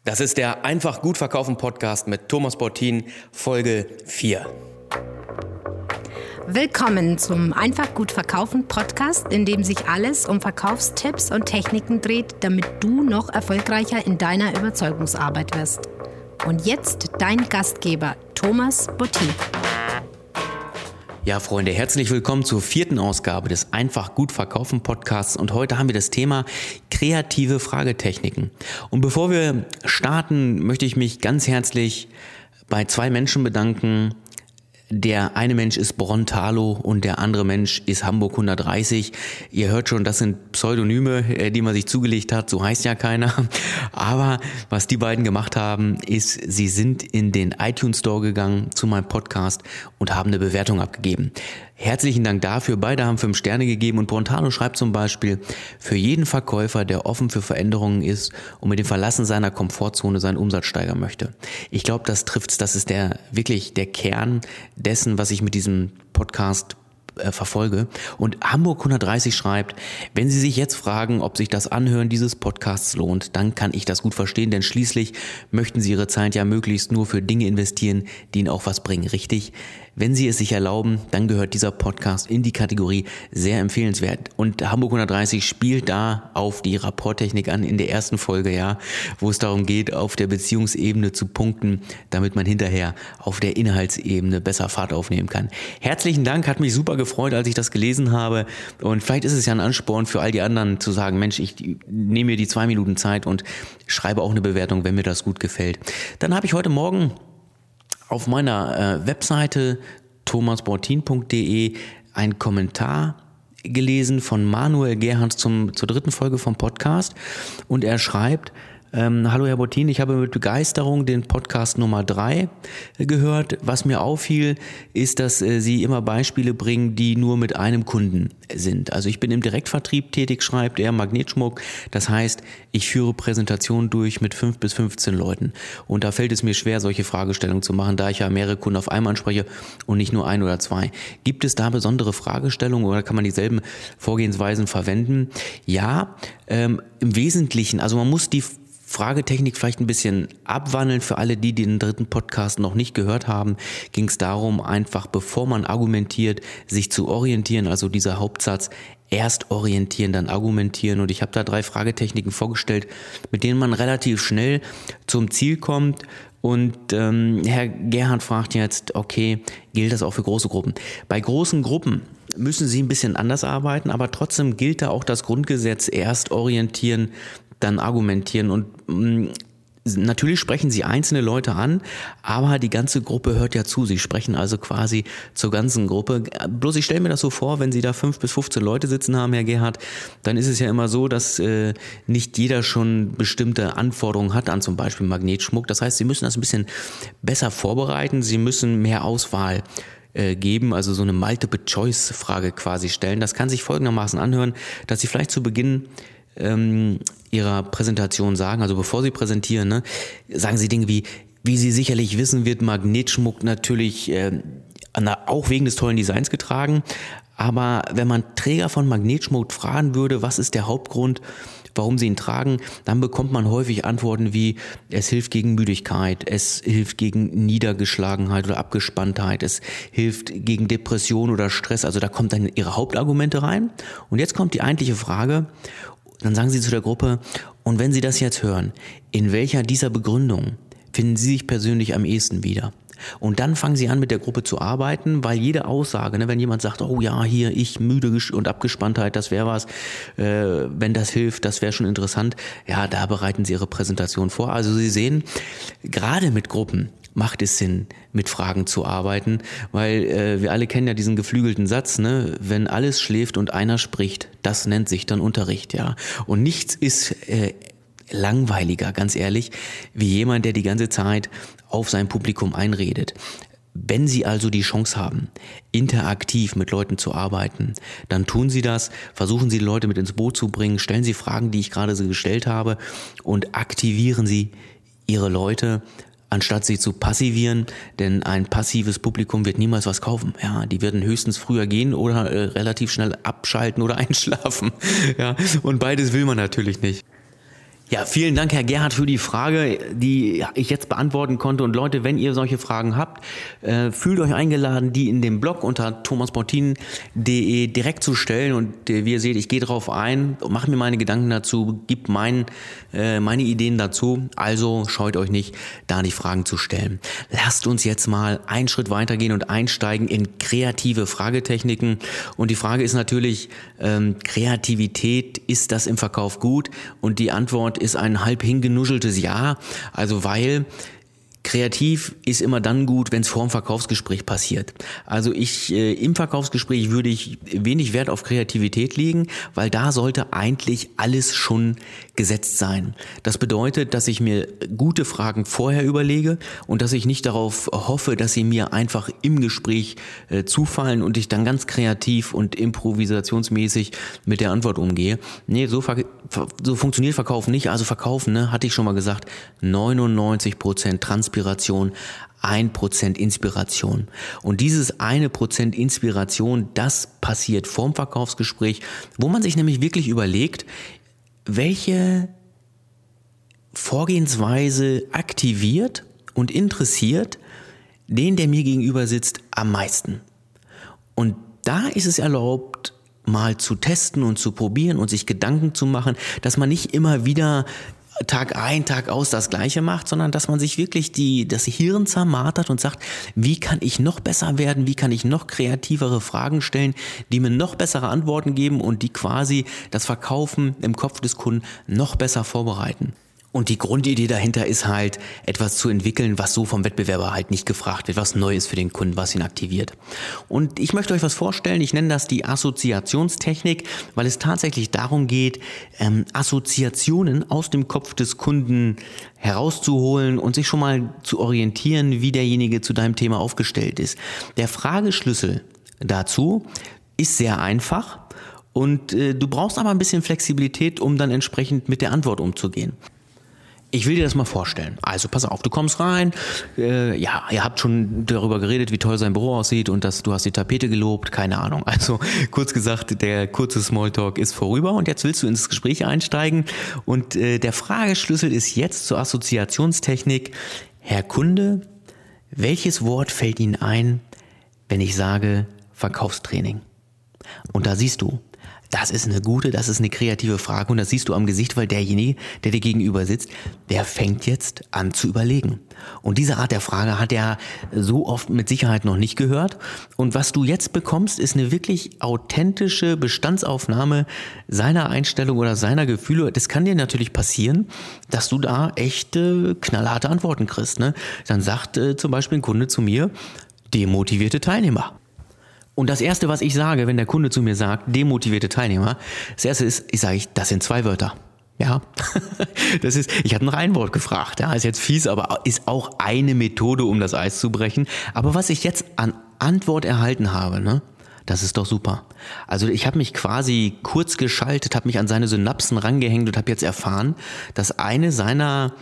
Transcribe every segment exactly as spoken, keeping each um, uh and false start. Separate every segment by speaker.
Speaker 1: Das ist der Einfach gut verkaufen Podcast mit Thomas Bortin, Folge vier.
Speaker 2: Willkommen zum Einfach gut verkaufen Podcast, in dem sich alles um Verkaufstipps und Techniken dreht, damit du noch erfolgreicher in deiner Überzeugungsarbeit wirst. Und jetzt dein Gastgeber, Thomas Bortin.
Speaker 1: Ja, Freunde, herzlich willkommen zur vierten Ausgabe des Einfach gut verkaufen Podcasts und heute haben wir das Thema kreative Fragetechniken. Und bevor wir starten, möchte ich mich ganz herzlich bei zwei Menschen bedanken. Der eine Mensch ist Brontalo und der andere Mensch ist Hamburg hundertdreißig. Ihr hört schon, das sind Pseudonyme, die man sich zugelegt hat, so heißt ja keiner. Aber was die beiden gemacht haben, ist, sie sind in den iTunes Store gegangen zu meinem Podcast und haben eine Bewertung abgegeben. Herzlichen Dank dafür. Beide haben fünf Sterne gegeben und Brontalo schreibt zum Beispiel: Für jeden Verkäufer, der offen für Veränderungen ist und mit dem Verlassen seiner Komfortzone seinen Umsatz steigern möchte. Ich glaube, das trifft's. Das ist der wirklich der Kern dessen, was ich mit diesem Podcast äh, verfolge. Und Hamburg hundertdreißig schreibt: Wenn Sie sich jetzt fragen, ob sich das Anhören dieses Podcasts lohnt, dann kann ich das gut verstehen, denn schließlich möchten Sie Ihre Zeit ja möglichst nur für Dinge investieren, die Ihnen auch was bringen, richtig? Wenn Sie es sich erlauben, dann gehört dieser Podcast in die Kategorie sehr empfehlenswert. Und Hamburg hundertdreißig spielt da auf die Rapporttechnik an in der ersten Folge, ja, wo es darum geht, auf der Beziehungsebene zu punkten, damit man hinterher auf der Inhaltsebene besser Fahrt aufnehmen kann. Herzlichen Dank, hat mich super gefreut, als ich das gelesen habe. Und vielleicht ist es ja ein Ansporn für all die anderen zu sagen, Mensch, ich nehme mir die zwei Minuten Zeit und schreibe auch eine Bewertung, wenn mir das gut gefällt. Dann habe ich heute Morgen auf meiner äh, Webseite thomas bortin punkt de einen Kommentar gelesen von Manuel Gerhardt zum, zur dritten Folge vom Podcast und er schreibt: Ähm, Hallo Herr Bortin, ich habe mit Begeisterung den Podcast Nummer drei äh, gehört. Was mir auffiel, ist, dass äh, Sie immer Beispiele bringen, die nur mit einem Kunden sind. Also ich bin im Direktvertrieb tätig, schreibt er, Magnetschmuck. Das heißt, ich führe Präsentationen durch mit fünf bis fünfzehn Leuten. Und da fällt es mir schwer, solche Fragestellungen zu machen, da ich ja mehrere Kunden auf einmal anspreche und nicht nur ein oder zwei. Gibt es da besondere Fragestellungen oder kann man dieselben Vorgehensweisen verwenden? Ja, ähm, im Wesentlichen, also man muss die Fragetechnik vielleicht ein bisschen abwandeln. Für alle, die den dritten Podcast noch nicht gehört haben, ging es darum, einfach bevor man argumentiert, sich zu orientieren. Also dieser Hauptsatz: erst orientieren, dann argumentieren. Und ich habe da drei Fragetechniken vorgestellt, mit denen man relativ schnell zum Ziel kommt. Und ähm, Herr Gerhardt fragt jetzt, okay, gilt das auch für große Gruppen? Bei großen Gruppen müssen Sie ein bisschen anders arbeiten, aber trotzdem gilt da auch das Grundgesetz: erst orientieren, dann argumentieren. Und mh, natürlich sprechen Sie einzelne Leute an, aber die ganze Gruppe hört ja zu. Sie sprechen also quasi zur ganzen Gruppe. Bloß ich stelle mir das so vor, wenn Sie da fünf bis fünfzehn Leute sitzen haben, Herr Gerhardt, dann ist es ja immer so, dass äh, nicht jeder schon bestimmte Anforderungen hat an zum Beispiel Magnetschmuck. Das heißt, Sie müssen das ein bisschen besser vorbereiten. Sie müssen mehr Auswahl äh, geben, also so eine Multiple-Choice-Frage quasi stellen. Das kann sich folgendermaßen anhören, dass Sie vielleicht zu Beginn ähm, Ihrer Präsentation sagen, also bevor Sie präsentieren, ne, sagen Sie Dinge wie: Wie Sie sicherlich wissen, wird Magnetschmuck natürlich äh, auch wegen des tollen Designs getragen, aber wenn man Träger von Magnetschmuck fragen würde, was ist der Hauptgrund, warum sie ihn tragen, dann bekommt man häufig Antworten wie: Es hilft gegen Müdigkeit, es hilft gegen Niedergeschlagenheit oder Abgespanntheit, es hilft gegen Depression oder Stress. Also da kommt dann Ihre Hauptargumente rein. Und jetzt kommt die eigentliche Frage. Dann sagen Sie zu der Gruppe: Und wenn Sie das jetzt hören, in welcher dieser Begründungen finden Sie sich persönlich am ehesten wieder? Und dann fangen Sie an, mit der Gruppe zu arbeiten, weil jede Aussage, ne, wenn jemand sagt, oh ja, hier, ich müde und Abgespanntheit, das wäre was, äh, wenn das hilft, das wäre schon interessant, ja, da bereiten Sie Ihre Präsentation vor. Also Sie sehen, gerade mit Gruppen macht es Sinn, mit Fragen zu arbeiten, weil äh, wir alle kennen ja diesen geflügelten Satz, ne? Wenn alles schläft und einer spricht, das nennt sich dann Unterricht, ja. Und nichts ist äh, langweiliger, ganz ehrlich, wie jemand, der die ganze Zeit auf sein Publikum einredet. Wenn Sie also die Chance haben, interaktiv mit Leuten zu arbeiten, dann tun Sie das, versuchen Sie die Leute mit ins Boot zu bringen, stellen Sie Fragen, die ich gerade so gestellt habe, und aktivieren Sie Ihre Leute, anstatt sie zu passivieren, denn ein passives Publikum wird niemals was kaufen. Ja, die werden höchstens früher gehen oder äh, relativ schnell abschalten oder einschlafen. Ja, und beides will man natürlich nicht. Ja, vielen Dank, Herr Gerhard, für die Frage, die ich jetzt beantworten konnte. Und Leute, wenn ihr solche Fragen habt, äh, fühlt euch eingeladen, die in dem Blog unter thomas bautin punkt de direkt zu stellen. Und äh, wie ihr seht, ich gehe drauf ein, mache mir meine Gedanken dazu, gebe mein, äh, meine Ideen dazu. Also scheut euch nicht, da die Fragen zu stellen. Lasst uns jetzt mal einen Schritt weitergehen und einsteigen in kreative Fragetechniken. Und die Frage ist natürlich, ähm, Kreativität, ist das im Verkauf gut? Und die Antwort ist ein halb hingenuscheltes Ja, also weil kreativ ist immer dann gut, wenn es vor dem Verkaufsgespräch passiert. Also ich äh, im Verkaufsgespräch würde ich wenig Wert auf Kreativität legen, weil da sollte eigentlich alles schon gesetzt sein. Das bedeutet, dass ich mir gute Fragen vorher überlege und dass ich nicht darauf hoffe, dass sie mir einfach im Gespräch äh, zufallen und ich dann ganz kreativ und improvisationsmäßig mit der Antwort umgehe. Nee, so, so funktioniert Verkaufen nicht. Also Verkaufen, ne, hatte ich schon mal gesagt, neunundneunzig Prozent Transpiration, ein Prozent Inspiration. Und dieses eine Prozent Inspiration, das passiert vorm Verkaufsgespräch, wo man sich nämlich wirklich überlegt, welche Vorgehensweise aktiviert und interessiert den, der mir gegenüber sitzt, am meisten. Und da ist es erlaubt, mal zu testen und zu probieren und sich Gedanken zu machen, dass man nicht immer wieder Tag ein, Tag aus das Gleiche macht, sondern dass man sich wirklich die, das Hirn zermartert und sagt, wie kann ich noch besser werden, wie kann ich noch kreativere Fragen stellen, die mir noch bessere Antworten geben und die quasi das Verkaufen im Kopf des Kunden noch besser vorbereiten. Und die Grundidee dahinter ist halt, etwas zu entwickeln, was so vom Wettbewerber halt nicht gefragt wird, was neu ist für den Kunden, was ihn aktiviert. Und ich möchte euch was vorstellen, ich nenne das die Assoziationstechnik, weil es tatsächlich darum geht, ähm, Assoziationen aus dem Kopf des Kunden herauszuholen und sich schon mal zu orientieren, wie derjenige zu deinem Thema aufgestellt ist. Der Frageschlüssel dazu ist sehr einfach und äh, du brauchst aber ein bisschen Flexibilität, um dann entsprechend mit der Antwort umzugehen. Ich will dir das mal vorstellen. Also pass auf, du kommst rein, äh, ja, ihr habt schon darüber geredet, wie toll sein Büro aussieht und dass du hast die Tapete gelobt, keine Ahnung. Also kurz gesagt, der kurze Smalltalk ist vorüber und jetzt willst du ins Gespräch einsteigen und äh, der Frageschlüssel ist jetzt zur Assoziationstechnik. Herr Kunde, welches Wort fällt Ihnen ein, wenn ich sage Verkaufstraining? Und da siehst du, das ist eine gute, das ist eine kreative Frage und das siehst du am Gesicht, weil derjenige, der dir gegenüber sitzt, der fängt jetzt an zu überlegen. Und diese Art der Frage hat er so oft mit Sicherheit noch nicht gehört. Und was du jetzt bekommst, ist eine wirklich authentische Bestandsaufnahme seiner Einstellung oder seiner Gefühle. Das kann dir natürlich passieren, dass du da echte knallharte Antworten kriegst, ne? Dann sagt äh, zum Beispiel ein Kunde zu mir, demotivierte Teilnehmer. Und das Erste, was ich sage, wenn der Kunde zu mir sagt, demotivierte Teilnehmer, das Erste ist, ich sage, das sind zwei Wörter. Ja, das ist, ich habe nach ein Wort gefragt, ja, ist jetzt fies, aber ist auch eine Methode, um das Eis zu brechen. Aber was ich jetzt an Antwort erhalten habe, ne, das ist doch super. Also ich habe mich quasi kurz geschaltet, habe mich an seine Synapsen rangehängt und habe jetzt erfahren, dass eine seiner,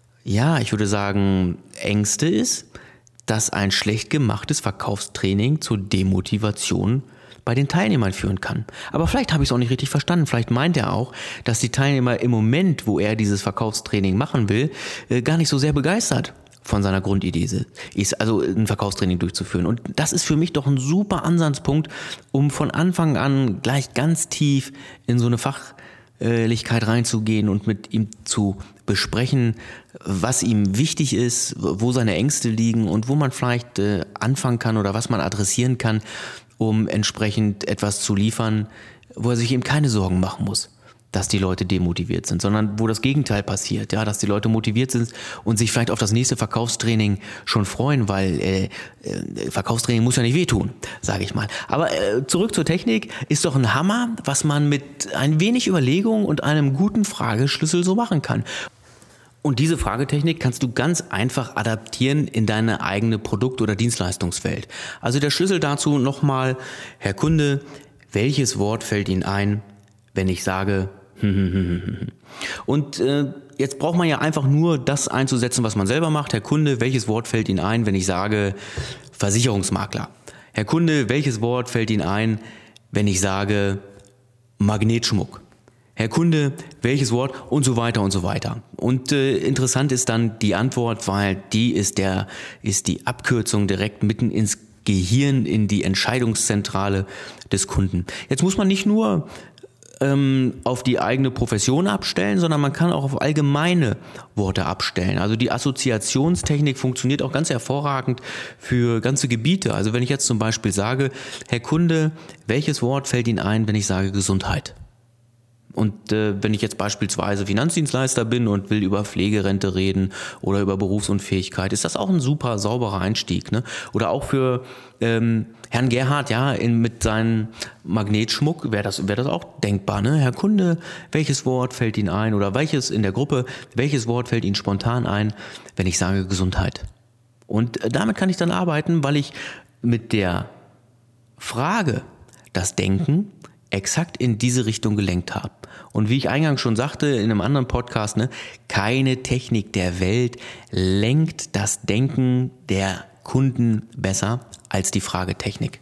Speaker 1: ja, ich würde sagen, Ängste ist, dass ein schlecht gemachtes Verkaufstraining zur Demotivation bei den Teilnehmern führen kann. Aber vielleicht habe ich es auch nicht richtig verstanden. Vielleicht meint er auch, dass die Teilnehmer im Moment, wo er dieses Verkaufstraining machen will, gar nicht so sehr begeistert von seiner Grundidee ist, also ein Verkaufstraining durchzuführen. Und das ist für mich doch ein super Ansatzpunkt, um von Anfang an gleich ganz tief in so eine Fachlichkeit reinzugehen und mit ihm zu besprechen, was ihm wichtig ist, wo seine Ängste liegen und wo man vielleicht äh, anfangen kann oder was man adressieren kann, um entsprechend etwas zu liefern, wo er sich eben keine Sorgen machen muss, dass die Leute demotiviert sind, sondern wo das Gegenteil passiert, ja, dass die Leute motiviert sind und sich vielleicht auf das nächste Verkaufstraining schon freuen, weil äh, äh, Verkaufstraining muss ja nicht wehtun, sage ich mal. Aber äh, zurück zur Technik, ist doch ein Hammer, was man mit ein wenig Überlegung und einem guten Frageschlüssel so machen kann. Und diese Fragetechnik kannst du ganz einfach adaptieren in deine eigene Produkt- oder Dienstleistungswelt. Also der Schlüssel dazu nochmal, Herr Kunde, welches Wort fällt Ihnen ein, wenn ich sage und äh, jetzt braucht man ja einfach nur das einzusetzen, was man selber macht. Herr Kunde, welches Wort fällt Ihnen ein, wenn ich sage Versicherungsmakler? Herr Kunde, welches Wort fällt Ihnen ein, wenn ich sage Magnetschmuck? Herr Kunde, welches Wort und so weiter und so weiter. Und äh, interessant ist dann die Antwort, weil die ist der ist die Abkürzung direkt mitten ins Gehirn, in die Entscheidungszentrale des Kunden. Jetzt muss man nicht nur ähm, auf die eigene Profession abstellen, sondern man kann auch auf allgemeine Worte abstellen. Also die Assoziationstechnik funktioniert auch ganz hervorragend für ganze Gebiete. Also wenn ich jetzt zum Beispiel sage, Herr Kunde, welches Wort fällt Ihnen ein, wenn ich sage Gesundheit? Und äh, wenn ich jetzt beispielsweise Finanzdienstleister bin und will über Pflegerente reden oder über Berufsunfähigkeit, ist das auch ein super sauberer Einstieg, ne? Oder auch für ähm, Herrn Gerhard, ja, in, mit seinem Magnetschmuck wäre das, wäre das auch denkbar, ne? Herr Kunde, welches Wort fällt Ihnen ein oder welches in der Gruppe, welches Wort fällt Ihnen spontan ein, wenn ich sage Gesundheit? Und äh, damit kann ich dann arbeiten, weil ich mit der Frage das Denken exakt in diese Richtung gelenkt habe. Und wie ich eingangs schon sagte in einem anderen Podcast, ne, keine Technik der Welt lenkt das Denken der Kunden besser als die Fragetechnik.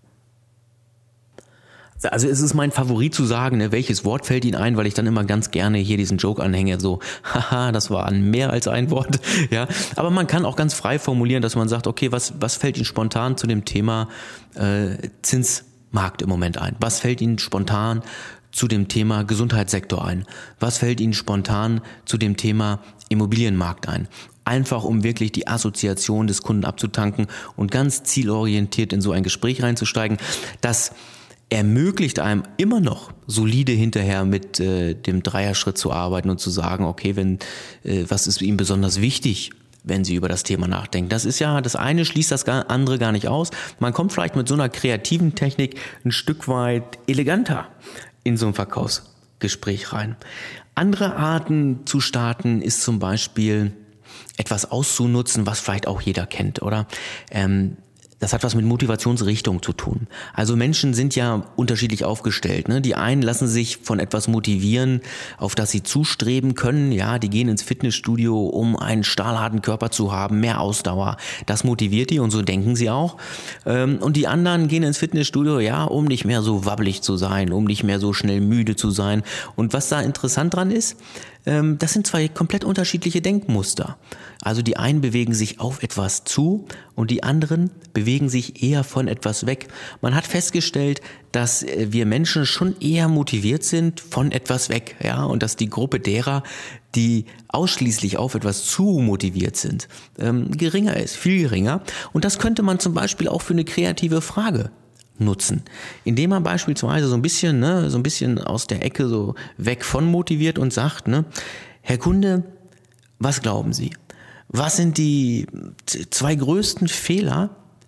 Speaker 1: Also es ist mein Favorit zu sagen, ne, welches Wort fällt Ihnen ein, weil ich dann immer ganz gerne hier diesen Joke anhänge, so, haha, das war mehr als ein Wort, ja. Aber man kann auch ganz frei formulieren, dass man sagt, okay, was, was fällt Ihnen spontan zu dem Thema äh, Zinsmarkt im Moment ein? Was fällt Ihnen spontan zu dem Thema Gesundheitssektor ein? Was fällt Ihnen spontan zu dem Thema Immobilienmarkt ein? Einfach um wirklich die Assoziation des Kunden abzutanken und ganz zielorientiert in so ein Gespräch reinzusteigen. Das ermöglicht einem immer noch solide hinterher mit äh, dem Dreierschritt zu arbeiten und zu sagen, okay, wenn äh, was ist Ihnen besonders wichtig, wenn Sie über das Thema nachdenken. Das ist ja, das eine schließt das andere gar nicht aus. Man kommt vielleicht mit so einer kreativen Technik ein Stück weit eleganter in so ein Verkaufsgespräch rein. Andere Arten zu starten ist zum Beispiel etwas auszunutzen, was vielleicht auch jeder kennt, oder? Ähm, Das hat was mit Motivationsrichtung zu tun. Also Menschen sind ja unterschiedlich aufgestellt, ne? Die einen lassen sich von etwas motivieren, auf das sie zustreben können. Ja, die gehen ins Fitnessstudio, um einen stahlharten Körper zu haben, mehr Ausdauer. Das motiviert die und so denken sie auch. Und die anderen gehen ins Fitnessstudio, ja, um nicht mehr so wabbelig zu sein, um nicht mehr so schnell müde zu sein. Und was da interessant dran ist, das sind zwei komplett unterschiedliche Denkmuster. Also die einen bewegen sich auf etwas zu und die anderen bewegen sich eher von etwas weg. Man hat festgestellt, dass wir Menschen schon eher motiviert sind von etwas weg, ja, und dass die Gruppe derer, die ausschließlich auf etwas zu motiviert sind, ähm, geringer ist, viel geringer. Und das könnte man zum Beispiel auch für eine kreative Frage nutzen, indem man beispielsweise so ein bisschen, ne, so ein bisschen aus der Ecke so weg von motiviert und sagt, ne, Herr Kunde, was glauben Sie? Was sind die zwei größten Fehler,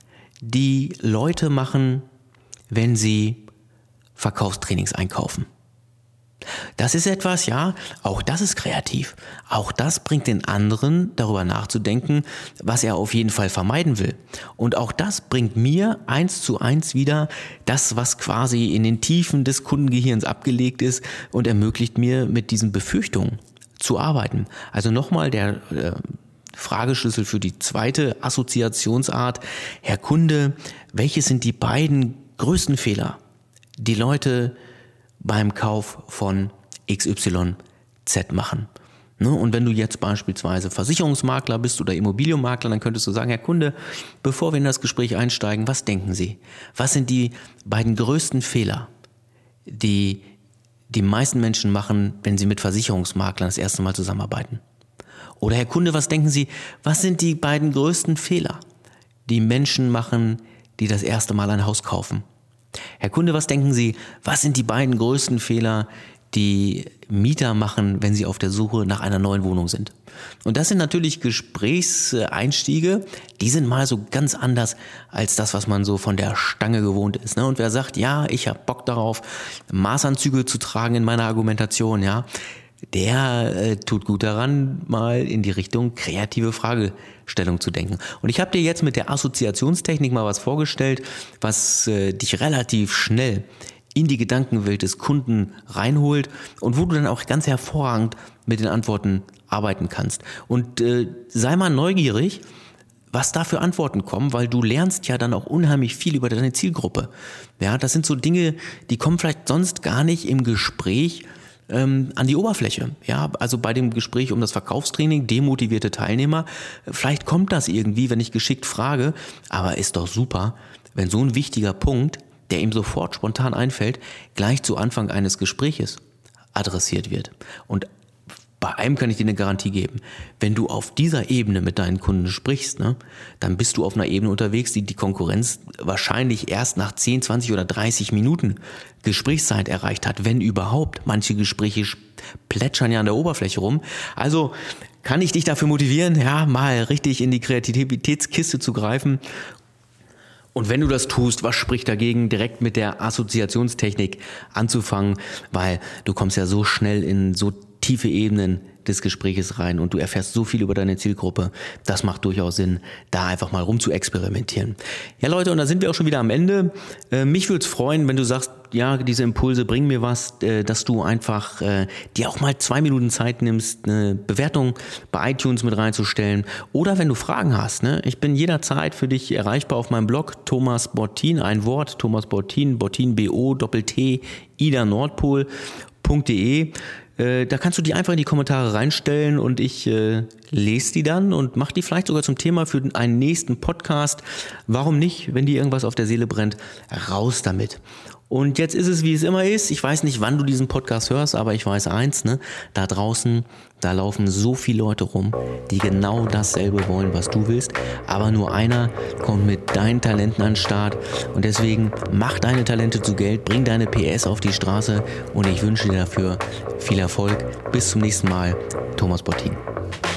Speaker 1: die Leute machen, wenn sie Verkaufstrainings einkaufen? Das ist etwas, ja, auch das ist kreativ. Auch das bringt den anderen darüber nachzudenken, was er auf jeden Fall vermeiden will. Und auch das bringt mir eins zu eins wieder das, was quasi in den Tiefen des Kundengehirns abgelegt ist und ermöglicht mir, mit diesen Befürchtungen zu arbeiten. Also nochmal der äh, Frageschlüssel für die zweite Assoziationsart. Herr Kunde, welche sind die beiden größten Fehler, die Leute beim Kauf von X Y Z machen? Und wenn du jetzt beispielsweise Versicherungsmakler bist oder Immobilienmakler, dann könntest du sagen, Herr Kunde, bevor wir in das Gespräch einsteigen, was denken Sie? Was sind die beiden größten Fehler, die die meisten Menschen machen, wenn sie mit Versicherungsmaklern das erste Mal zusammenarbeiten? Oder Herr Kunde, was denken Sie, was sind die beiden größten Fehler, die Menschen machen, die das erste Mal ein Haus kaufen? Herr Kunde, was denken Sie, was sind die beiden größten Fehler, die Mieter machen, wenn sie auf der Suche nach einer neuen Wohnung sind? Und das sind natürlich Gesprächseinstiege, die sind mal so ganz anders als das, was man so von der Stange gewohnt ist. Und wer sagt, ja, ich habe Bock darauf, Maßanzüge zu tragen in meiner Argumentation, ja, der äh, tut gut daran, mal in die Richtung kreative Fragestellung zu denken. Und ich habe dir jetzt mit der Assoziationstechnik mal was vorgestellt, was äh, dich relativ schnell in die Gedankenwelt des Kunden reinholt und wo du dann auch ganz hervorragend mit den Antworten arbeiten kannst. Und äh, sei mal neugierig, was da für Antworten kommen, weil du lernst ja dann auch unheimlich viel über deine Zielgruppe. Ja, das sind so Dinge, die kommen vielleicht sonst gar nicht im Gespräch ähm, an die Oberfläche. Ja, also bei dem Gespräch um das Verkaufstraining, demotivierte Teilnehmer, vielleicht kommt das irgendwie, wenn ich geschickt frage, aber ist doch super, wenn so ein wichtiger Punkt, der ihm sofort spontan einfällt, gleich zu Anfang eines Gespräches adressiert wird. Und bei einem kann ich dir eine Garantie geben. Wenn du auf dieser Ebene mit deinen Kunden sprichst, ne, dann bist du auf einer Ebene unterwegs, die die Konkurrenz wahrscheinlich erst nach zehn, zwanzig oder dreißig Minuten Gesprächszeit erreicht hat, wenn überhaupt. Manche Gespräche plätschern ja an der Oberfläche rum. Also kann ich dich dafür motivieren, ja, mal richtig in die Kreativitätskiste zu greifen. Und wenn du das tust, was spricht dagegen, direkt mit der Assoziationstechnik anzufangen, weil du kommst ja so schnell in so tiefe Ebenen des Gespräches rein und du erfährst so viel über deine Zielgruppe. Das macht durchaus Sinn, da einfach mal rum zu experimentieren. Ja Leute, und da sind wir auch schon wieder am Ende. Äh, mich würde es freuen, wenn du sagst, ja, diese Impulse bringen mir was, äh, dass du einfach äh, dir auch mal zwei Minuten Zeit nimmst, eine Bewertung bei iTunes mit reinzustellen. Oder wenn du Fragen hast, ne? Ich bin jederzeit für dich erreichbar auf meinem Blog Thomas Bottin, ein Wort, Thomas Bottin, Bottin B O T T Ida Nordpol Punkt de. Äh, da kannst du die einfach in die Kommentare reinstellen und ich äh, lese die dann und mache die vielleicht sogar zum Thema für einen nächsten Podcast. Warum nicht, wenn dir irgendwas auf der Seele brennt, raus damit. Und jetzt ist es, wie es immer ist. Ich weiß nicht, wann du diesen Podcast hörst, aber ich weiß eins, ne? Da draußen, da laufen so viele Leute rum, die genau dasselbe wollen, was du willst. Aber nur einer kommt mit deinen Talenten an den Start. Und deswegen mach deine Talente zu Geld, bring deine P S auf die Straße und ich wünsche dir dafür viel Erfolg. Bis zum nächsten Mal. Thomas Bottin.